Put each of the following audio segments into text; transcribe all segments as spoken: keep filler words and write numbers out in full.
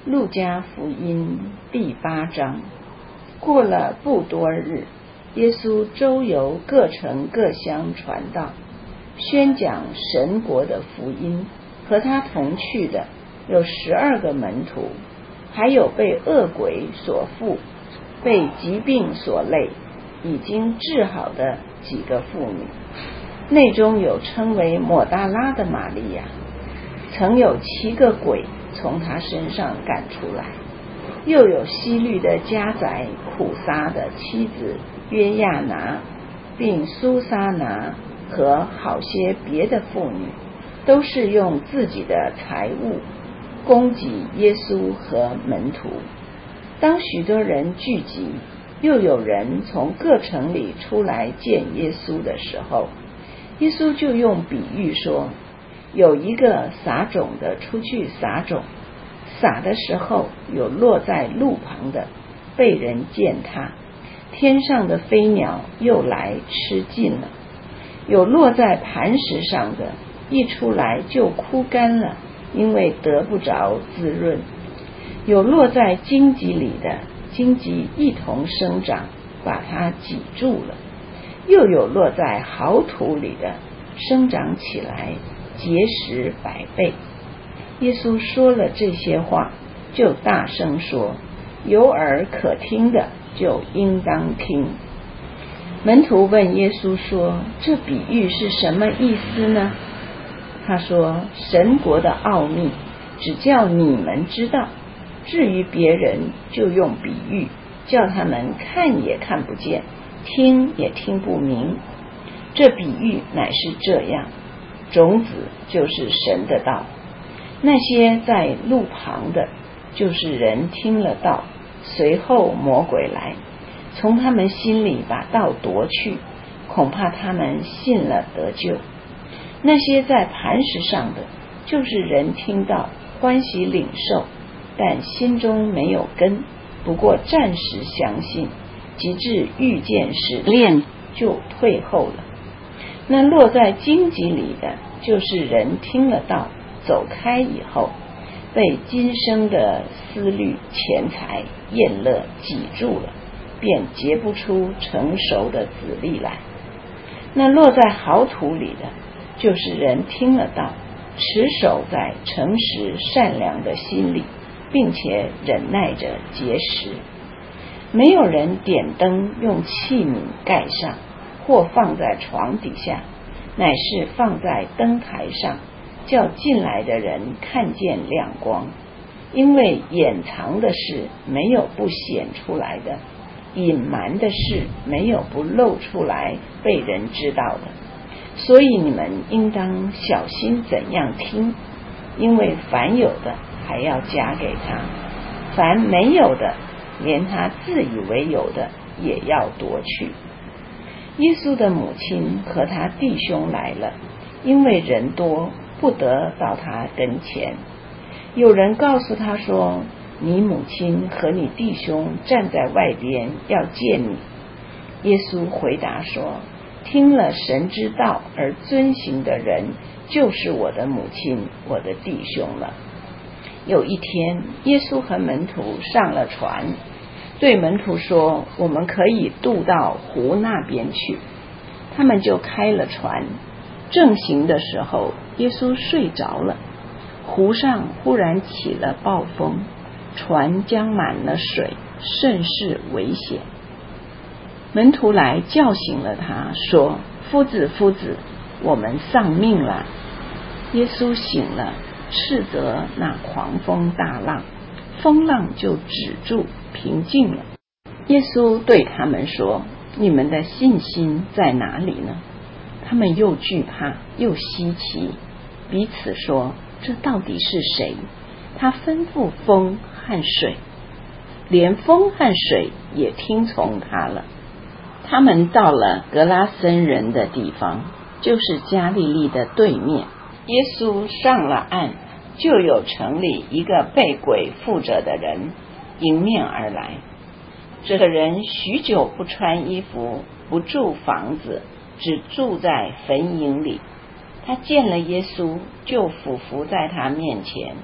路加福音第八章。过了不多日，耶稣周游各城各乡传道，宣讲神国的福音。和他同去的有十二个门徒，还有被恶鬼所附、被疾病所累、已经治好的几个妇女。内中有称为抹大拉的玛利亚，曾有七个鬼从他身上赶出来；又有希律的家宰苦撒的妻子约亚拿，并苏撒拿和好些别的妇女，都是用自己的财物供给耶稣和门徒。当许多人聚集，又有人从各城里出来见耶稣的时候，耶稣就用比喻说，有一个撒种的出去撒种，撒的时候有落在路旁的，被人践踏，天上的飞鸟又来吃尽了；有落在磐石上的，一出来就枯干了，因为得不着滋润；有落在荆棘里的，荆棘一同生长，把它挤住了；又有落在好土里的，生长起来，结实百倍。耶稣说了这些话，就大声说，有耳可听的就应当听。门徒问耶稣说，这比喻是什么意思呢？他说，神国的奥秘只叫你们知道，至于别人就用比喻，叫他们看也看不见，听也听不明。这比喻乃是这样，种子就是神的道，那些在路旁的，就是人听了道，随后魔鬼来，从他们心里把道夺去，恐怕他们信了得救。那些在磐石上的，就是人听到欢喜领受，但心中没有根，不过暂时相信，及至遇见试炼就退后了。那落在荆棘里的，就是人听了道，走开以后，被今生的思虑、钱财、厌乐挤住了，便结不出成熟的子粒来。那落在好土里的，就是人听了道，持守在诚实善良的心里，并且忍耐着结实。没有人点灯用器皿盖上，或放在床底下，乃是放在灯台上，叫进来的人看见亮光。因为掩藏的事没有不显出来的，隐瞒的事没有不露出来被人知道的。所以你们应当小心怎样听，因为凡有的还要加给他，凡没有的，连他自以为有的也要夺去。耶稣的母亲和他弟兄来了，因为人多，不得到他跟前。有人告诉他说，你母亲和你弟兄站在外边，要见你。耶稣回答说，听了神之道而遵行的人，就是我的母亲，我的弟兄了。有一天，耶稣和门徒上了船，对门徒说，我们可以渡到湖那边去。他们就开了船，正行的时候，耶稣睡着了。湖上忽然起了暴风，船将满了水，甚是危险。门徒来叫醒了他，说，夫子夫子，我们丧命了。耶稣醒了，斥责那狂风大浪，风浪就止住，平静了。耶稣对他们说，你们的信心在哪里呢？他们又惧怕又稀奇，彼此说，这到底是谁？他吩咐风和水，连风和水也听从他了。他们到了格拉森人的地方，就是加利利的对面。耶稣上了岸，就有城里一个被鬼附着的人迎面而来。这个人许久不穿衣服，不住房子，只住在坟茔里。他见了耶稣，就俯伏在他面前，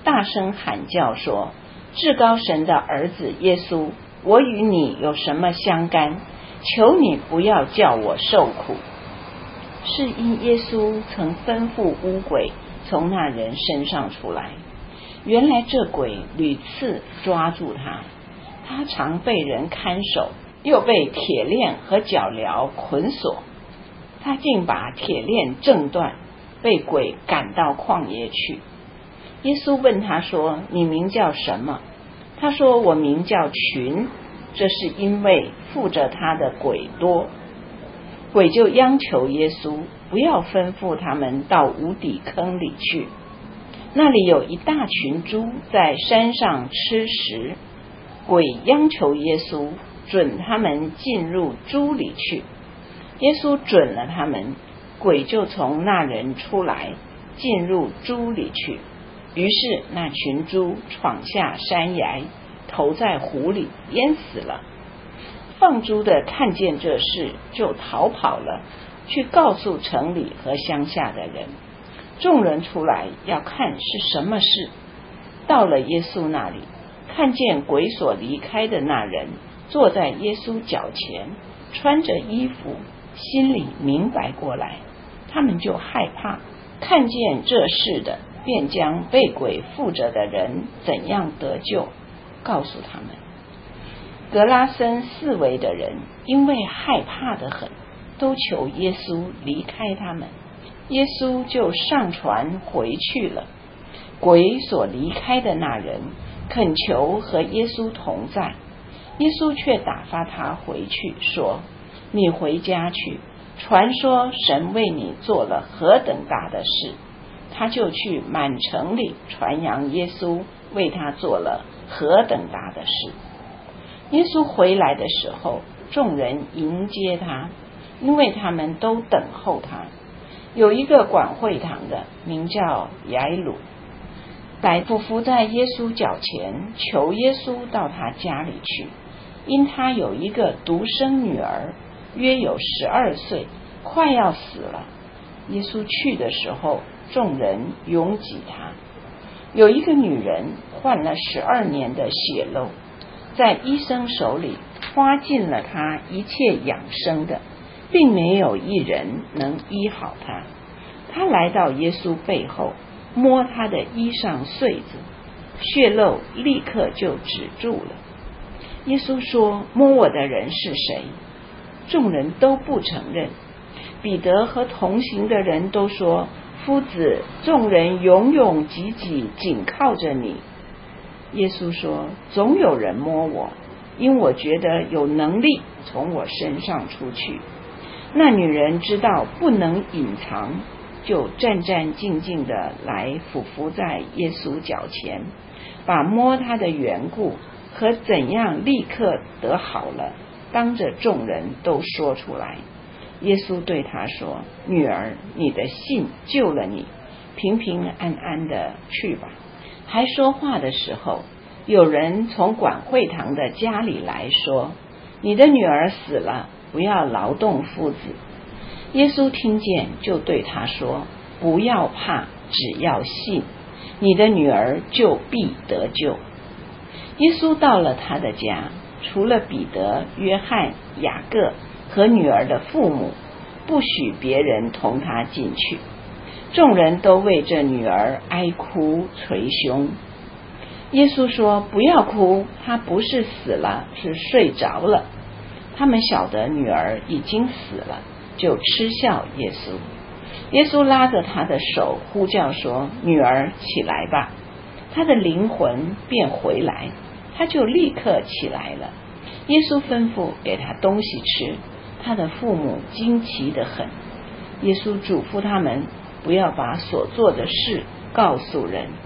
大声喊叫说：至高神的儿子耶稣，我与你有什么相干？求你不要叫我受苦。是因耶稣曾吩咐污鬼从那人身上出来。原来这鬼屡次抓住他，他常被人看守，又被铁链和脚镣捆锁。他竟把铁链挣断，被鬼赶到旷野去。耶稣问他说：你名叫什么？他说：我名叫群，这是因为附着他的鬼多。鬼就央求耶稣不要吩咐他们到无底坑里去，那里有一大群猪在山上吃食。鬼央求耶稣准他们进入猪里去，耶稣准了他们，鬼就从那人出来进入猪里去。于是那群猪闯下山崖，投在湖里，淹死了。放猪的看见这事，就逃跑了，去告诉城里和乡下的人。众人出来要看是什么事，到了耶稣那里，看见鬼所离开的那人坐在耶稣脚前，穿着衣服，心里明白过来，他们就害怕。看见这事的，便将被鬼附着的人怎样得救告诉他们。格拉森四围的人因为害怕得很，都求耶稣离开他们。耶稣就上船回去了。鬼所离开的那人恳求和耶稣同在，耶稣却打发他回去，说：你回家去，传说神为你做了何等大的事。他就去满城里传扬耶稣为他做了何等大的事。耶稣回来的时候，众人迎接他，因为他们都等候他。有一个管会堂的，名叫雅鲁，来俯伏在耶稣脚前，求耶稣到他家里去，因他有一个独生女儿，约有十二岁，快要死了。耶稣去的时候，众人拥挤他。有一个女人患了十二年的血漏，在医生手里花尽了他一切养生的，并没有一人能医好他。他来到耶稣背后，摸他的衣裳穗子，血漏立刻就止住了。耶稣说：摸我的人是谁？众人都不承认。彼得和同行的人都说：夫子，众人拥拥挤挤，紧靠着你。耶稣说：总有人摸我，因我觉得有能力从我身上出去。那女人知道不能隐藏，就战战兢兢的来俯伏在耶稣脚前，把摸他的缘故和怎样立刻得好了，当着众人都说出来。耶稣对他说：女儿，你的信救了你，平平安安的去吧。还说话的时候，有人从管会堂的家里来说：你的女儿死了，不要劳动夫子。耶稣听见，就对他说：不要怕，只要信，你的女儿就必得救。耶稣到了他的家，除了彼得、约翰、雅各和女儿的父母，不许别人同他进去。众人都为这女儿哀哭捶胸。耶稣说：不要哭，她不是死了，是睡着了。他们晓得女儿已经死了，就嗤笑耶稣。耶稣拉着她的手，呼叫说：女儿，起来吧。她的灵魂便回来，她就立刻起来了。耶稣吩咐给她东西吃，她的父母惊奇得很。耶稣嘱咐他们不要把所做的事告诉人。